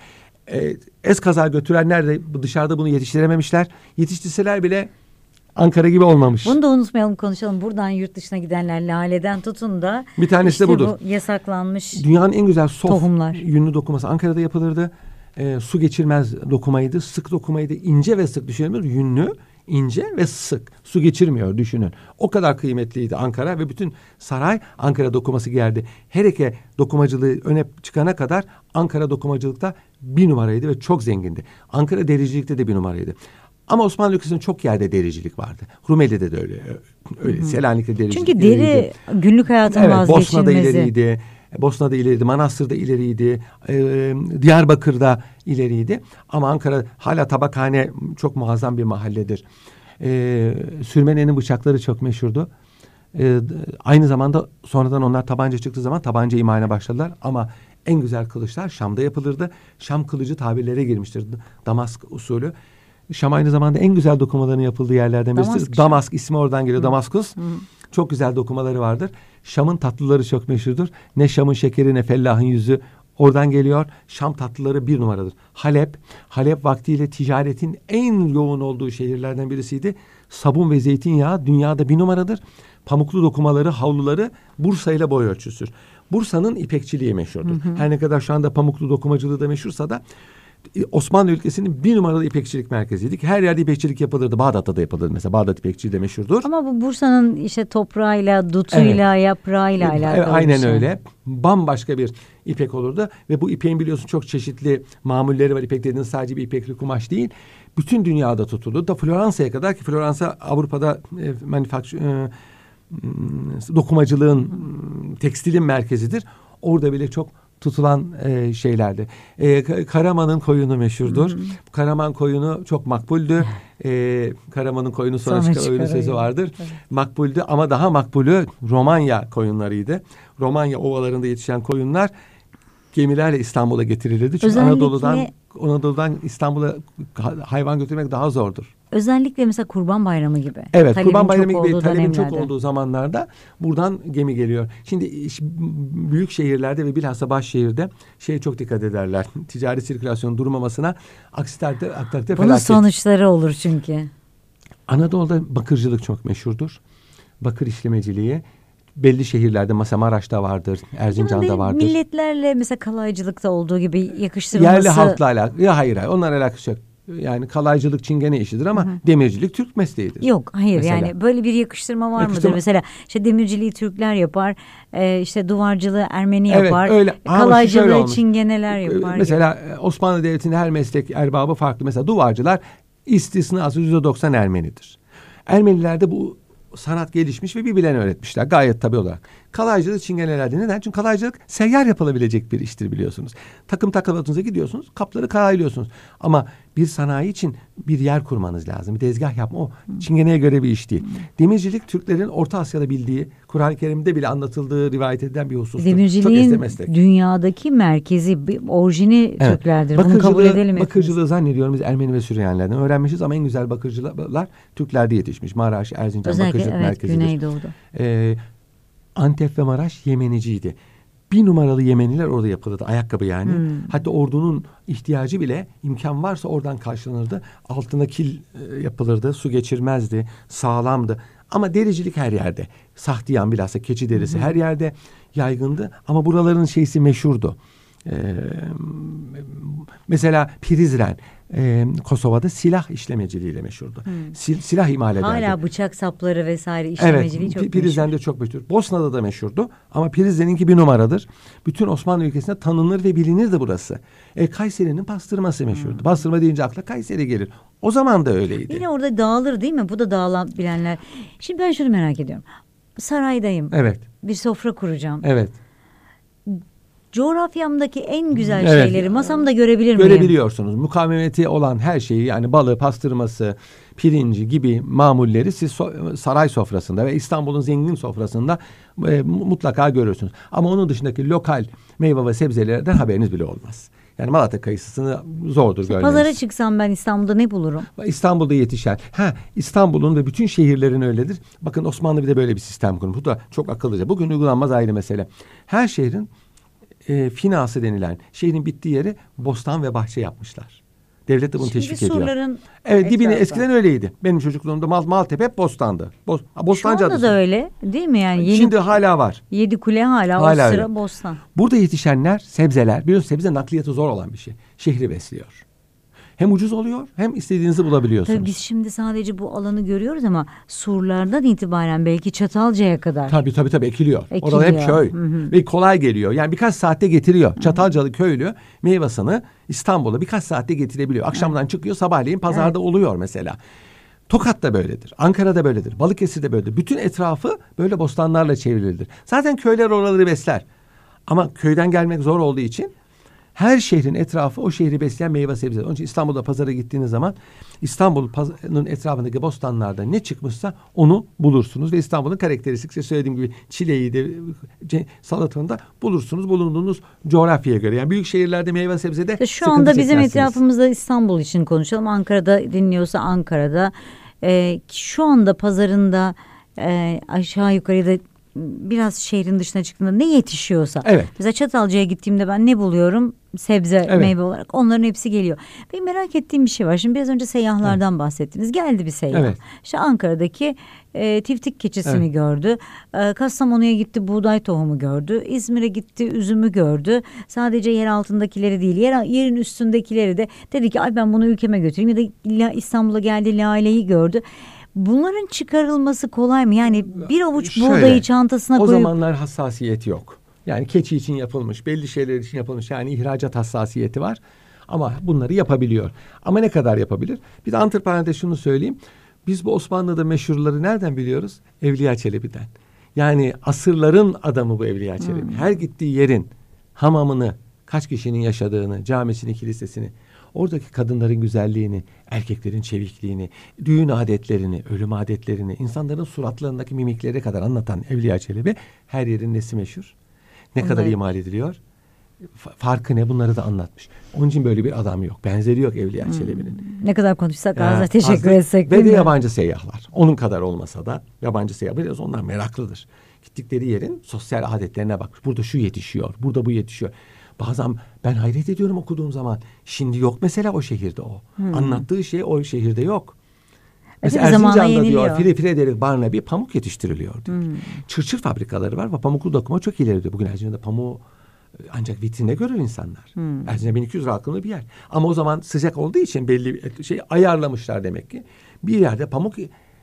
Eskaza götürenler de dışarıda bunu yetiştirememişler. Yetiştirseler bile Ankara gibi olmamış. Bunu da unutmayalım, konuşalım. Buradan yurt dışına gidenler laleden tutun da. Bir tanesi işte de budur. Bu yasaklanmış dünyanın en güzel sof tohumlar. Yünlü dokuması Ankara'da yapılırdı. Su geçirmez dokumaydı, sık dokumaydı, ince ve sık düşünülür. Yünlü, ince ve sık. Su geçirmiyor, düşünün. O kadar kıymetliydi Ankara ve bütün saray Ankara dokuması giyerdi. Hereke dokumacılığı öne çıkana kadar Ankara dokumacılıkta 1 numaraydı ve çok zengindi. Ankara dericilikte de 1 numaraydı. Ama Osmanlı ülkesinde çok yerde dericilik vardı. Rumeli'de de öyle. Selanik'te dericilik. Çünkü deri günlük hayatın vazgeçilmezi. Bosna'da ileriydi. Bosna'da ileriydi, Manastır'da ileriydi, Diyarbakır'da ileriydi. Ama Ankara hala tabakhane çok muazzam bir mahalledir. Sürmenenin bıçakları çok meşhurdu. Aynı zamanda sonradan onlar tabanca çıktığı zaman tabanca imaline başladılar. Ama en güzel kılıçlar Şam'da yapılırdı. Şam kılıcı tabirlere girmiştir. Damask usulü. Şam aynı zamanda en güzel dokumaların yapıldığı yerlerden birisi. Damask ismi oradan geliyor. Damaskus. Çok güzel dokumaları vardır. Şam'ın tatlıları çok meşhurdur. Ne Şam'ın şekeri ne fellahın yüzü oradan geliyor. Şam tatlıları 1 numaradır. Halep vaktiyle ticaretin en yoğun olduğu şehirlerden birisiydi. Sabun ve zeytinyağı dünyada 1 numaradır. Pamuklu dokumaları, havluları Bursa ile boy ölçüsüdür. Bursa'nın ipekçiliği meşhurdur. Her ne kadar şu anda pamuklu dokumacılığı da meşhursa da Osmanlı ülkesinin 1 numaralı ipekçilik merkeziydik. Her yerde ipekçilik yapılırdı. Bağdat'ta da yapılırdı. Mesela Bağdat ipekçiliği de meşhurdur. Ama bu Bursa'nın işte toprağıyla, dutuyla, yaprağıyla alakalı. Aynen öyle. Bambaşka bir ipek olurdu. Ve bu ipeğin biliyorsun çok çeşitli mamulleri var. İpek dediğiniz sadece bir ipekli kumaş değil. Bütün dünyada tutuldu. Da Floransa'ya kadar ki Floransa Avrupa'da dokumacılığın, tekstilin merkezidir. Orada bile çok tutulan şeylerdi. Karaman'ın koyunu meşhurdur. Karaman koyunu çok makbuldü. Karaman'ın koyunu sonra çıkan sözü vardır. Evet. Makbuldü ama daha makbulü Romanya koyunlarıydı. Romanya ovalarında yetişen koyunlar gemilerle İstanbul'a getirilirdi. Çünkü Anadolu'dan İstanbul'a hayvan götürmek daha zordur. Özellikle mesela Kurban Bayramı gibi. Evet, Kurban Bayramı gibi talebin çok olduğu zamanlarda buradan gemi geliyor. Şimdi büyük şehirlerde ve bilhassa başşehirde çok dikkat ederler. Ticari sirkülasyonun durmamasına, aksi takdirde felaket. Bunun sonuçları olur çünkü. Anadolu'da bakırcılık çok meşhurdur. Bakır işlemeciliği. Belli şehirlerde mesela Maraş'ta vardır, Erzincan'da vardır. Milletlerle mesela kalaycılıkta olduğu gibi yakıştırılması. Yerli halkla alakalı. Hayır. Onlar alakası yok. Yani kalaycılık çingene işidir ama demircilik Türk mesleğidir. Yok, hayır mesela. Yani böyle bir yakıştırma var mıdır? Mesela işte demirciliği Türkler yapar, işte duvarcılığı Ermeni yapar, öyle. kalaycılığı çingeneler yapar. Mesela Osmanlı Devleti'nde her meslek erbabı farklı. Mesela duvarcılar istisnası %90 Ermenidir. Ermenilerde bu sanat gelişmiş ve birbirlerine öğretmişler gayet tabii olarak. Kalaycılık çingenelerde neden? Çünkü kalaycılık seyyar yapılabilecek bir iştir biliyorsunuz. Takım takılatınıza gidiyorsunuz, kapları kalaylıyorsunuz. Ama bir sanayi için bir yer kurmanız lazım. Bir tezgah yapma. O çingeneye göre bir iş değil. Demircilik Türklerin Orta Asya'da bildiği, Kur'an-ı Kerim'de bile anlatıldığı, rivayet edilen bir husustur. Demirciliğin dünyadaki merkezi, orijini Türklerdir. Bunu kabul edelim. Bakırcılığı zannediyorum biz Ermeni ve Süryanilerden öğrenmişiz ama en güzel bakırcılar Türklerde yetişmiş. Maraş, Erzincan bakırcılık merkezidir. Güneydoğu'da. Antep ve Maraş Yemeniciydi. Bir numaralı Yemeniler orada yapılırdı. Ayakkabı yani. Hatta ordunun ihtiyacı bile imkan varsa oradan karşılanırdı. Altına kil yapılırdı. Su geçirmezdi. Sağlamdı. Ama dericilik her yerde. Sahtiyan bilhassa keçi derisi her yerde yaygındı. Ama buraların şeysi meşhurdu. Mesela Prizren Kosova'da silah işlemeciliğiyle meşhurdu. Silah imal ederdi. Hala bıçak sapları vesaire işlemeciliği çok meşhur. Prizren'de çok meşhur. Bosna'da da meşhurdu ama Prizren'inki bir numaradır. Bütün Osmanlı ülkesinde tanınır ve bilinirdi burası. Kayseri'nin pastırması meşhurdu. Pastırma deyince akla Kayseri gelir. O zaman da öyleydi. Yine orada dağılır değil mi? Bu da dağılabilenler. Şimdi ben şunu merak ediyorum. Saraydayım. Evet. Bir sofra kuracağım. Evet. Coğrafyamdaki en güzel şeyleri masamda görebilir miyim? Görebiliyorsunuz. Mukavemeti olan her şeyi, yani balığı, pastırması, pirinci gibi mamulleri siz saray sofrasında ve İstanbul'un zengin sofrasında mutlaka görürsünüz. Ama onun dışındaki lokal meyve ve sebzelerden haberiniz bile olmaz. Yani Malatya kayısısını zordur görmeniz. Pazara çıksam ben İstanbul'da ne bulurum? İstanbul'da yetişen. İstanbul'un ve bütün şehirlerin öyledir. Bakın Osmanlı bir de böyle bir sistem kurmuş. Bu da çok akıllıca. Bugün uygulanmaz ayrı mesele. Her şehrin finası denilen şehrin bittiği yere bostan ve bahçe yapmışlar. Devlet de bunu teşvik ediyor. Evet, dibine eskiden öyleydi. Benim çocukluğumda Maltepe hep bostandı. Bostancı adı. Şu anda da öyle değil mi yani? Şimdi hala var. Yedikule hala o sıra öyle. Bostan. Burada yetişenler sebzeler. Biliyorsunuz sebze nakliyatı zor olan bir şey. Şehri besliyor. Hem ucuz oluyor hem istediğinizi bulabiliyorsunuz. Tabii biz şimdi sadece bu alanı görüyoruz ama Surlardan itibaren belki Çatalca'ya kadar. Tabii ekiliyor. Orada hep köy. Ve kolay geliyor. Yani birkaç saatte getiriyor. Çatalcalı köylü meyvasını İstanbul'a birkaç saatte getirebiliyor. Akşamdan çıkıyor, sabahleyin pazarda oluyor mesela. Tokat da böyledir. Ankara'da böyledir. Balıkesir'de böyledir. Bütün etrafı böyle bostanlarla çevrilidir. Zaten köyler oraları besler. Ama köyden gelmek zor olduğu için her şehrin etrafı o şehri besleyen meyve sebze. Onun için İstanbul'da pazara gittiğiniz zaman İstanbul'un etrafındaki bostanlarda ne çıkmışsa onu bulursunuz. Ve İstanbul'un karakteristik, söylediğim gibi çileği de salatanı da bulursunuz bulunduğunuz coğrafyaya göre. Yani büyük şehirlerde meyve sebzede şu anda bizim etrafımızda İstanbul için konuşalım. Ankara'da dinliyorsa Ankara'da. Şu anda pazarında aşağı yukarı da biraz şehrin dışına çıktığında ne yetişiyorsa. Evet. Mesela Çatalca'ya gittiğimde ben ne buluyorum? Sebze, meyve olarak. Onların hepsi geliyor. Benim merak ettiğim bir şey var. Şimdi biraz önce seyyahlardan bahsettiniz. Geldi bir seyyah. Evet. İşte Ankara'daki tiftik keçisini gördü. Kastamonu'ya gitti, buğday tohumu gördü. İzmir'e gitti, üzümü gördü. Sadece yer altındakileri değil, yerin üstündekileri de dedi ki ay ben bunu ülkeme götüreyim. Ya da İstanbul'a geldi, laleyi gördü. Bunların çıkarılması kolay mı? Yani bir avuç buğdayı çantasına koyup... O zamanlar hassasiyet yok. Yani keçi için yapılmış, belli şeyler için yapılmış. Yani ihracat hassasiyeti var. Ama bunları yapabiliyor. Ama ne kadar yapabilir? Bir de antiparantez şunu söyleyeyim. Biz bu Osmanlı'da meşhurları nereden biliyoruz? Evliya Çelebi'den. Yani asırların adamı bu Evliya Çelebi. Her gittiği yerin hamamını, kaç kişinin yaşadığını, camisini, kilisesini, oradaki kadınların güzelliğini, erkeklerin çevikliğini, düğün adetlerini, ölüm adetlerini, insanların suratlarındaki mimiklere kadar anlatan Evliya Çelebi, her yerin nesi meşhur? Ne kadar imal ediliyor? Farkı ne? Bunları da anlatmış. Onun için böyle bir adam yok. Benzeri yok Evliya Çelebi'nin. Ne kadar konuşsak ağzına teşekkür etsek. Ve de yabancı seyyahlar. Onun kadar olmasa da yabancı seyyah. Biraz onlar meraklıdır. Gittikleri yerin sosyal adetlerine bakmış. Burada şu yetişiyor. Burada bu yetişiyor. Bazen ben hayret ediyorum okuduğum zaman. Şimdi yok mesela o şehirde o. Anlattığı şey o şehirde yok. Mesela Erzincan'da diyor Frederick Barnaby pamuk yetiştiriliyor diyor. Çırçır fabrikaları var ve pamuklu dokuma çok ileri diyor. Bugün Erzincan'da pamuğu ancak vitrinde görür insanlar. Erzincan 1200 rakımlı bir yer. Ama o zaman sıcak olduğu için belli şey ayarlamışlar demek ki. Bir yerde pamuk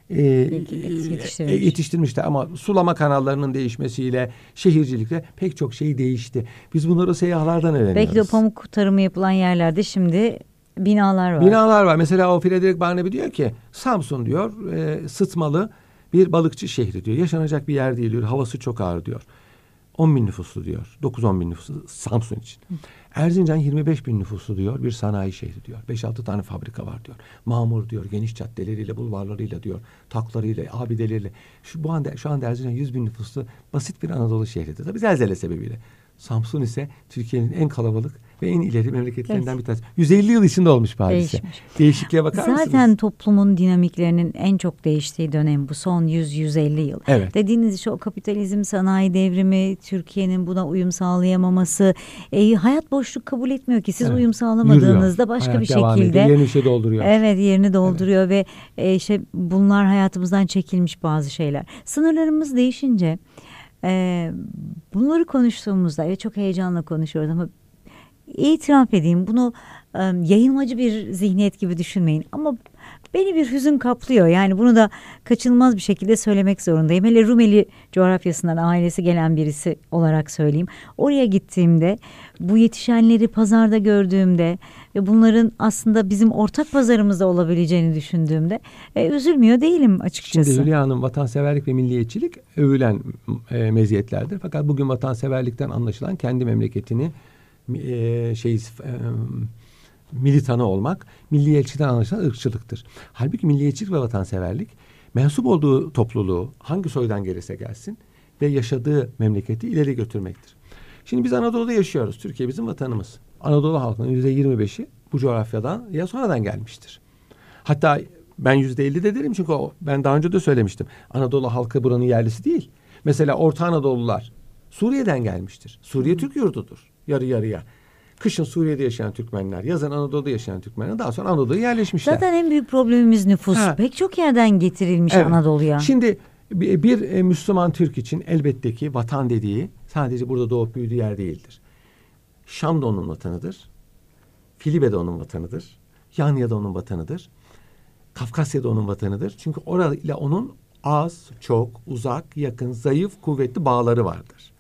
yetiştirmişler ama sulama kanallarının değişmesiyle, şehircilikle pek çok şey değişti. Biz bunları seyyahlardan öğreniyoruz. Belki de o pamuk tarımı yapılan yerlerde şimdi binalar var. Binalar var. Mesela o Frederick Barnaby diyor ki Samsun diyor sıtmalı bir balıkçı şehri diyor. Yaşanacak bir yer değil diyor. Havası çok ağır diyor. 10 bin nüfuslu diyor. 9-10 bin nüfuslu Samsun için. Erzincan 25 bin nüfuslu diyor. Bir sanayi şehri diyor. 5-6 tane fabrika var diyor. Mamur diyor. Geniş caddeleriyle, bulvarlarıyla diyor. Taklarıyla, abideleriyle. Şu anda Erzincan 100 bin nüfuslu basit bir Anadolu şehridir. Tabii zelzele sebebiyle. Samsun ise Türkiye'nin en kalabalık ve en ileri memleketlerinden bir tanesi. 150 yıl içinde olmuş bu hadise. Değişmiş. Değişikliğe bakar mısınız? Zaten toplumun dinamiklerinin en çok değiştiği dönem bu son 100-150 yıl. Evet. Dediğiniz işte o kapitalizm, sanayi devrimi, Türkiye'nin buna uyum sağlayamaması, hayat boşluk kabul etmiyor ki. Siz uyum sağlamadığınızda yürüyor. başka Hayat bir devam şekilde ediyor, yerini dolduruyor. Evet, yerini dolduruyor ve işte bunlar hayatımızdan çekilmiş bazı şeyler. Sınırlarımız değişince bunları konuştuğumuzda çok heyecanla konuşuyoruz ama itiraf edeyim, bunu yayılmacı bir zihniyet gibi düşünmeyin ama beni bir hüzün kaplıyor. Yani bunu da kaçınılmaz bir şekilde söylemek zorundayım. Hele Rumeli coğrafyasından ailesi gelen birisi olarak söyleyeyim. Oraya gittiğimde, bu yetişenleri pazarda gördüğümde ve bunların aslında bizim ortak pazarımızda olabileceğini düşündüğümde üzülmüyor değilim açıkçası. Şimdi Hülya Hanım, vatanseverlik ve milliyetçilik övülen meziyetlerdir. Fakat bugün vatanseverlikten anlaşılan kendi memleketini militanı olmak, milliyetçiden anlaşılan ırkçılıktır. Halbuki milliyetçilik ve vatanseverlik mensup olduğu topluluğu hangi soydan gelirse gelsin ve yaşadığı memleketi ileri götürmektir. Şimdi biz Anadolu'da yaşıyoruz. Türkiye bizim vatanımız. Anadolu halkının %25'i bu coğrafyadan ya sonradan gelmiştir. Hatta ben %50 de derim çünkü ben daha önce de söylemiştim. Anadolu halkı buranın yerlisi değil. Mesela Orta Anadolular Suriye'den gelmiştir. Suriye Türk yurdudur. Yarı yarıya. Kışın Suriye'de yaşayan Türkmenler, yazın Anadolu'da yaşayan Türkmenler daha sonra Anadolu'ya yerleşmişler. Zaten en büyük problemimiz nüfus. Pek çok yerden getirilmiş Anadolu'ya. Şimdi bir Müslüman Türk için elbette ki vatan dediği sadece burada doğup büyüdüğü yer değildir. Şam da onun vatanıdır. Filibe de onun vatanıdır. Yanya da onun vatanıdır. Kafkasya da onun vatanıdır. Çünkü orayla onun az, çok, uzak, yakın, zayıf, kuvvetli bağları vardır.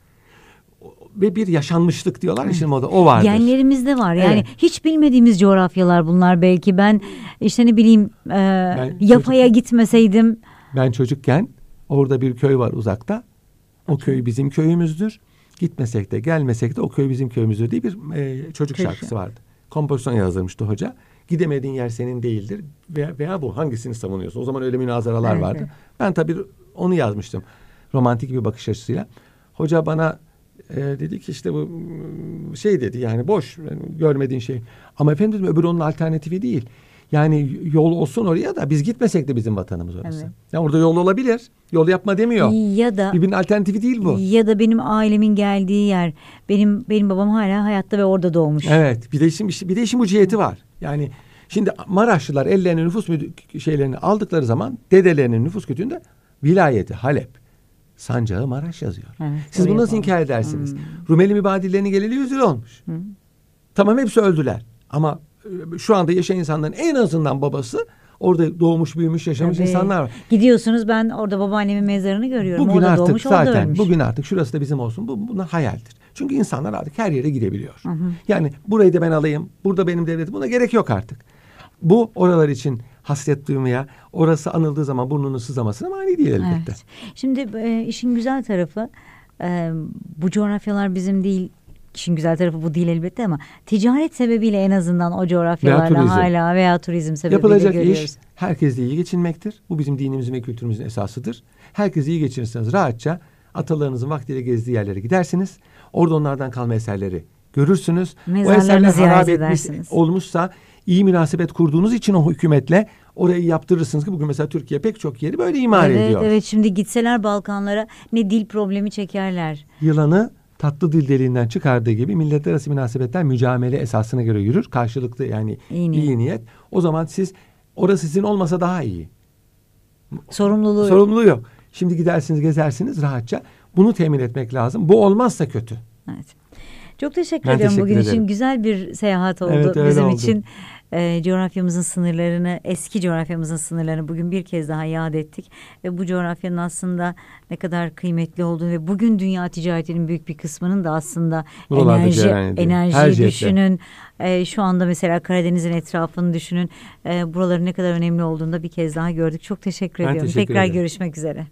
Ve bir yaşanmışlık diyorlar ya şimdi o vardır. Genlerimizde var. Yani hiç bilmediğimiz coğrafyalar bunlar belki. Ben işte ne bileyim Yafa'ya gitmeseydim. Ben çocukken orada bir köy var uzakta. O köy bizim köyümüzdür. Gitmesek de gelmesek de o köy bizim köyümüzdür diye bir çocuk şarkısı vardı. Kompozisyon yazdırmıştı hoca. Gidemediğin yer senin değildir veya bu hangisini savunuyorsun? O zaman öyle münazaralar vardı. Evet. Ben tabii onu yazmıştım. Romantik bir bakış açısıyla. Hoca bana dedi ki işte bu dedi yani boş görmediğin şey. Ama efendim öbür onun alternatifi değil. Yani yol olsun oraya da biz gitmesek de bizim vatanımız orası. Evet. Yani orada yol olabilir. Yol yapma demiyor. Ya da birbirinin alternatifi değil bu. Ya da benim ailemin geldiği yer. Benim babam hala hayatta ve orada doğmuş. Evet. Bir de işin bu ciheti var. Yani şimdi Maraşlılar ellerine nüfus şeylerini aldıkları zaman dedelerinin nüfus kütüğünde vilayeti Halep, sancağı Maraş yazıyor. Evet, siz bunu nasıl inkar edersiniz? Rumeli mübadillerinin geleli 100 yıl olmuş. Tamam hepsi öldüler. Ama şu anda yaşayan insanların en azından babası orada doğmuş, büyümüş, yaşamış insanlar var. Gidiyorsunuz, ben orada babaannemin mezarını görüyorum. Bugün orada artık doğmuş, zaten orada ölmüş. bugün artık şurası da bizim olsun. Bunlar hayaldir. Çünkü insanlar artık her yere gidebiliyor. Yani burayı da ben alayım, burada benim devletim, buna gerek yok artık. Bu oralar için hasret duymaya, orası anıldığı zaman burnunun sızlamasına mani değil elbette. Evet. Şimdi işin güzel tarafı bu coğrafyalar bizim değil. İşin güzel tarafı bu değil elbette ama ticaret sebebiyle en azından o coğrafyalarla hala veya turizm sebebiyle yapılacak görüyoruz. iş herkesle iyi geçinmektir. Bu bizim dinimizin ve kültürümüzün esasıdır. Herkes iyi geçinirseniz rahatça atalarınızın vaktiyle gezdiği yerlere gidersiniz. Orada onlardan kalma eserleri görürsünüz. O eserler harap etmiş olmuşsa iyi münasebet kurduğunuz için o hükümetle orayı yaptırırsınız ki bugün mesela Türkiye pek çok yeri böyle imar ediyor. Evet, şimdi gitseler Balkanlara ne dil problemi çekerler. Yılanı tatlı dil deliğinden çıkardığı gibi milletler arası münasebetler mücamele esasına göre yürür. Karşılıklı yani iyi niyet. O zaman orası sizin olmasa daha iyi. Sorumluluğu yok. Şimdi gidersiniz, gezersiniz rahatça. Bunu temin etmek lazım. Bu olmazsa kötü. Evet. Çok teşekkür ederim bugün için. Güzel bir seyahat oldu bizim için. Coğrafyamızın sınırlarını, eski coğrafyamızın sınırlarını bugün bir kez daha yad ettik. Ve bu coğrafyanın aslında ne kadar kıymetli olduğunu ve bugün dünya ticaretinin büyük bir kısmının da aslında enerji düşünün. Şu anda mesela Karadeniz'in etrafını düşünün. Buraların ne kadar önemli olduğunu da bir kez daha gördük. Çok teşekkür ediyorum. Tekrar görüşmek üzere.